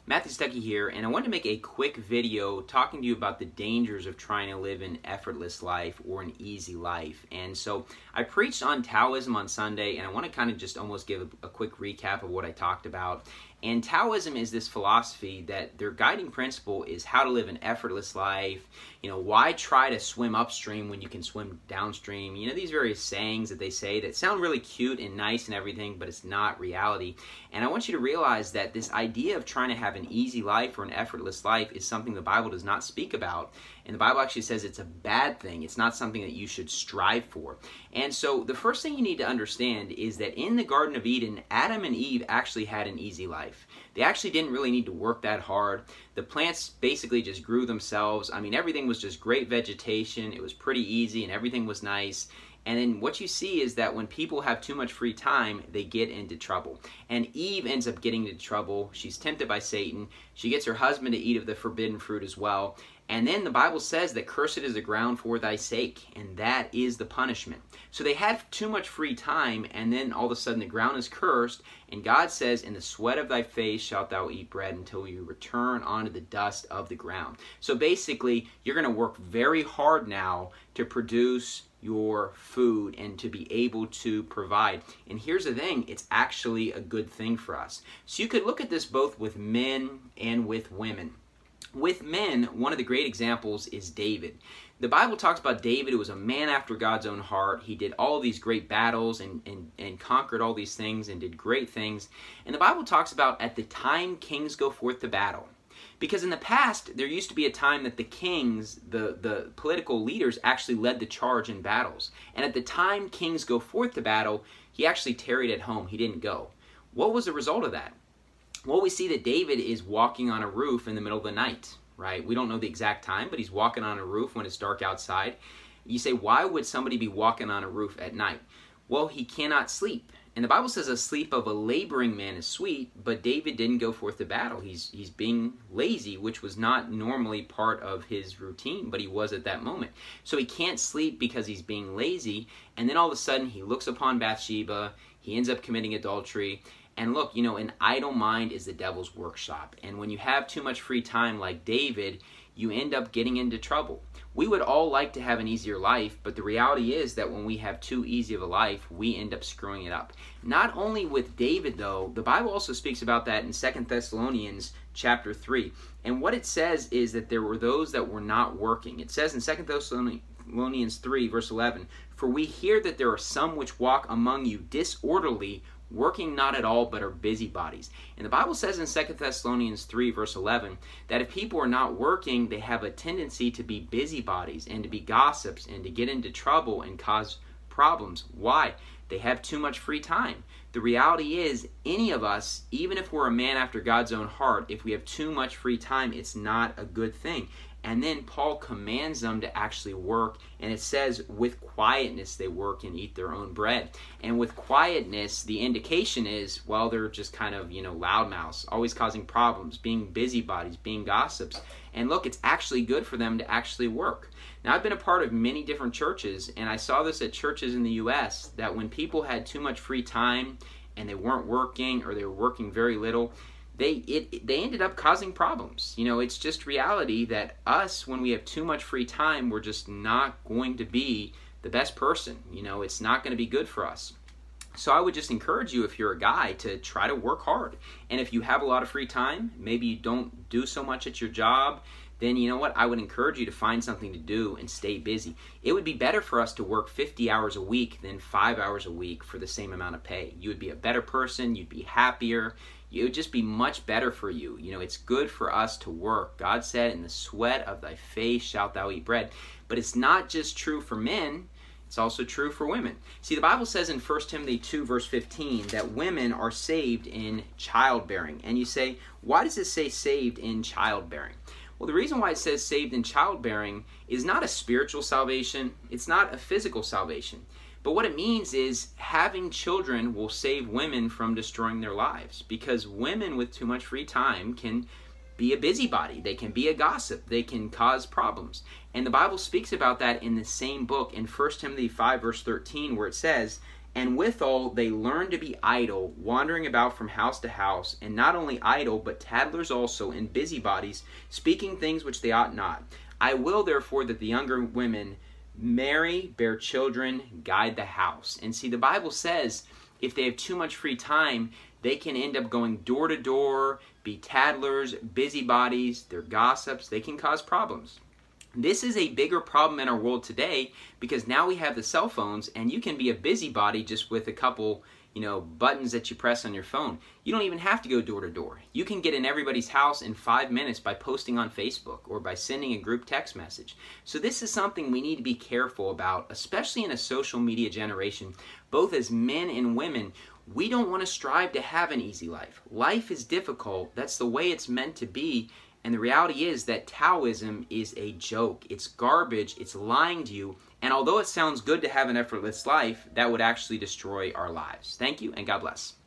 Matthew Stuckey here, and I wanted to make a quick video talking to you about the dangers of trying to live an effortless life or an easy life. And so I preached on Taoism on Sunday, and I want to kind of just almost give a quick recap of what I talked about. And Taoism is this philosophy that their guiding principle is how to live an effortless life. Why try to swim upstream when you can swim downstream? These various sayings that they say that sound really cute and nice and everything, but it's not reality. And I want you to realize that this idea of trying to have an easy life or an effortless life is something the Bible does not speak about. And the Bible actually says it's a bad thing. It's not something that you should strive for. And so the first thing you need to understand is that in the Garden of Eden, Adam and Eve actually had an easy life. They actually didn't really need to work that hard. The plants basically just grew themselves. Everything was just great vegetation. It was pretty easy and everything was nice. And then what you see is that when people have too much free time, they get into trouble. And Eve ends up getting into trouble. She's tempted by Satan. She gets her husband to eat of the forbidden fruit as well. And then the Bible says that cursed is the ground for thy sake, and that is the punishment. So they had too much free time, and then all of a sudden the ground is cursed, and God says, in the sweat of thy face shalt thou eat bread until you return unto the dust of the ground. So basically, you're going to work very hard now to produce your food and to be able to provide. And here's the thing, it's actually a good thing for us. So you could look at this both with men and with women. With men, one of the great examples is David. The Bible talks about David, who was a man after God's own heart. He did all these great battles and conquered all these things and did great things. And the Bible talks about at the time kings go forth to battle. Because in the past, there used to be a time that the kings, the political leaders, actually led the charge in battles. And at the time kings go forth to battle, he actually tarried at home. He didn't go. What was the result of that? Well, we see that David is walking on a roof in the middle of the night, right? We don't know the exact time, but he's walking on a roof when it's dark outside. You say, why would somebody be walking on a roof at night? Well, he cannot sleep. And the Bible says a sleep of a laboring man is sweet, but David didn't go forth to battle. He's being lazy, which was not normally part of his routine, but he was at that moment. So he can't sleep because he's being lazy, and then all of a sudden he looks upon Bathsheba, he ends up committing adultery. And look, an idle mind is the devil's workshop. And when you have too much free time like David, you end up getting into trouble. We would all like to have an easier life, but the reality is that when we have too easy of a life, we end up screwing it up. Not only with David, though, the Bible also speaks about that in 2 Thessalonians chapter 3. And what it says is that there were those that were not working. It says in 2 Thessalonians 3, verse 11, "For we hear that there are some which walk among you disorderly, working not at all, but are busybodies." And the Bible says in 2 Thessalonians 3, verse 11, that if people are not working, they have a tendency to be busybodies and to be gossips and to get into trouble and cause problems. Why? They have too much free time. The reality is, any of us, even if we're a man after God's own heart, if we have too much free time, it's not a good thing. And then Paul commands them to actually work, and it says with quietness they work and eat their own bread. And with quietness, the indication is, well, they're just kind of, loudmouths, always causing problems, being busybodies, being gossips. And look, it's actually good for them to actually work. Now, I've been a part of many different churches, and I saw this at churches in the U.S., that when people had too much free time and they weren't working or they were working very little, they ended up causing problems. It's just reality that us, when we have too much free time, we're just not going to be the best person. It's not going to be good for us. So I would just encourage you, if you're a guy, to try to work hard. And if you have a lot of free time, maybe you don't do so much at your job, then you know what? I would encourage you to find something to do and stay busy. It would be better for us to work 50 hours a week than 5 hours a week for the same amount of pay. You would be a better person. You'd be happier. It would just be much better for you. It's good for us to work. God said, in the sweat of thy face shalt thou eat bread. But it's not just true for men. It's also true for women. See, the Bible says in 1 Timothy 2, verse 15, that women are saved in childbearing. And you say, why does it say saved in childbearing? Well, the reason why it says saved in childbearing is not a spiritual salvation. It's not a physical salvation. But what it means is having children will save women from destroying their lives, because women with too much free time can be a busybody. They can be a gossip. They can cause problems. And the Bible speaks about that in the same book in 1 Timothy 5, verse 13, where it says, And withal, they learn to be idle, wandering about from house to house, and not only idle, but tattlers also, and busybodies, speaking things which they ought not. I will therefore that the younger women marry, bear children, guide the house. And see, the Bible says if they have too much free time, they can end up going door to door, be tattlers, busybodies, they're gossips, they can cause problems. This is a bigger problem in our world today because now we have the cell phones and you can be a busybody just with a couple, buttons that you press on your phone. You don't even have to go door to door. You can get in everybody's house in 5 minutes by posting on Facebook or by sending a group text message. So this is something we need to be careful about, especially in a social media generation. Both as men and women, we don't want to strive to have an easy life. Life is difficult. That's the way it's meant to be. And the reality is that Taoism is a joke. It's garbage. It's lying to you. And although it sounds good to have an effortless life, that would actually destroy our lives. Thank you, and God bless.